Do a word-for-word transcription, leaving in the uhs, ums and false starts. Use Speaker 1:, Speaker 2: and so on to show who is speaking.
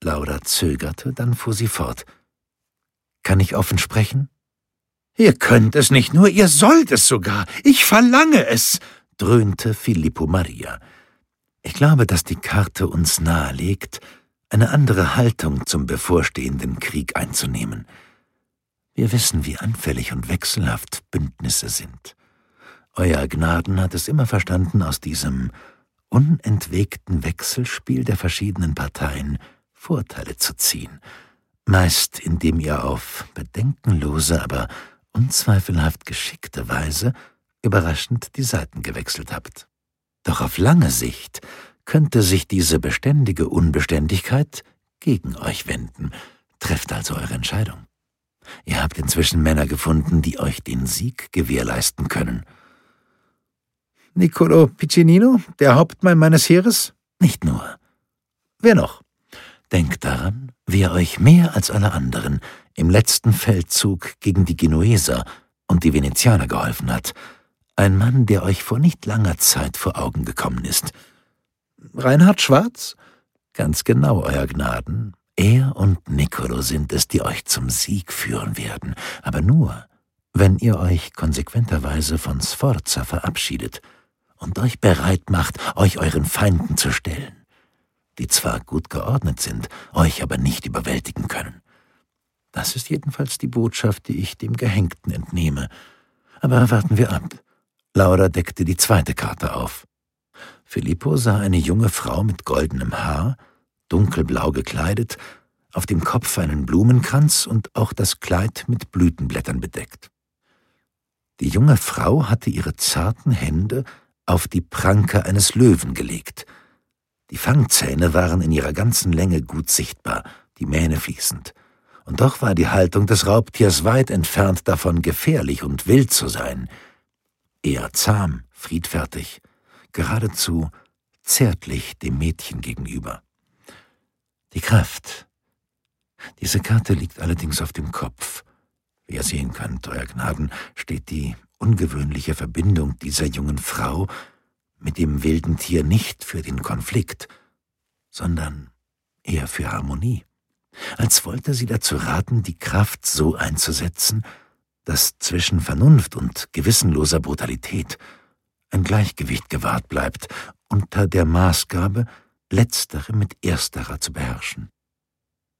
Speaker 1: Laura zögerte, dann fuhr sie fort. »Kann ich offen sprechen?«
Speaker 2: »Ihr könnt es nicht nur, ihr sollt es sogar. Ich verlange es«,
Speaker 1: dröhnte Filippo Maria. »Ich glaube, dass die Karte uns nahelegt, eine andere Haltung zum bevorstehenden Krieg einzunehmen. Wir wissen, wie anfällig und wechselhaft Bündnisse sind. Euer Gnaden hat es immer verstanden, aus diesem unentwegten Wechselspiel der verschiedenen Parteien Vorteile zu ziehen, meist indem ihr auf bedenkenlose, aber unzweifelhaft geschickte Weise überraschend die Seiten gewechselt habt. Doch auf lange Sicht könnte sich diese beständige Unbeständigkeit gegen euch wenden. Trefft also eure Entscheidung. Ihr habt inzwischen Männer gefunden, die euch den Sieg gewährleisten können.«
Speaker 2: »Niccolo Piccinino, der Hauptmann meines Heeres?«
Speaker 1: »Nicht nur.
Speaker 2: Wer noch?«
Speaker 1: »Denkt daran, wer euch mehr als alle anderen im letzten Feldzug gegen die Genueser und die Venezianer geholfen hat. Ein Mann, der euch vor nicht langer Zeit vor Augen gekommen ist.«
Speaker 2: »Reinhard Schwarz?«
Speaker 1: »Ganz genau, Euer Gnaden. Er und Niccolo sind es, die euch zum Sieg führen werden, aber nur, wenn ihr euch konsequenterweise von Sforza verabschiedet und euch bereit macht, euch euren Feinden zu stellen, die zwar gut geordnet sind, euch aber nicht überwältigen können. Das ist jedenfalls die Botschaft, die ich dem Gehängten entnehme. Aber warten wir ab.« Laura deckte die zweite Karte auf. Filippo sah eine junge Frau mit goldenem Haar, dunkelblau gekleidet, auf dem Kopf einen Blumenkranz und auch das Kleid mit Blütenblättern bedeckt. Die junge Frau hatte ihre zarten Hände auf die Pranke eines Löwen gelegt. Die Fangzähne waren in ihrer ganzen Länge gut sichtbar, die Mähne fließend. Und doch war die Haltung des Raubtiers weit entfernt davon, gefährlich und wild zu sein. Eher zahm, friedfertig, geradezu zärtlich dem Mädchen gegenüber. Die Kraft. Diese Karte liegt allerdings auf dem Kopf. Wie ihr sehen könnt, Euer Gnaden, steht die ungewöhnliche Verbindung dieser jungen Frau mit dem wilden Tier nicht für den Konflikt, sondern eher für Harmonie. Als wollte sie dazu raten, die Kraft so einzusetzen, dass zwischen Vernunft und gewissenloser Brutalität ein Gleichgewicht gewahrt bleibt, unter der Maßgabe, letztere mit ersterer zu beherrschen.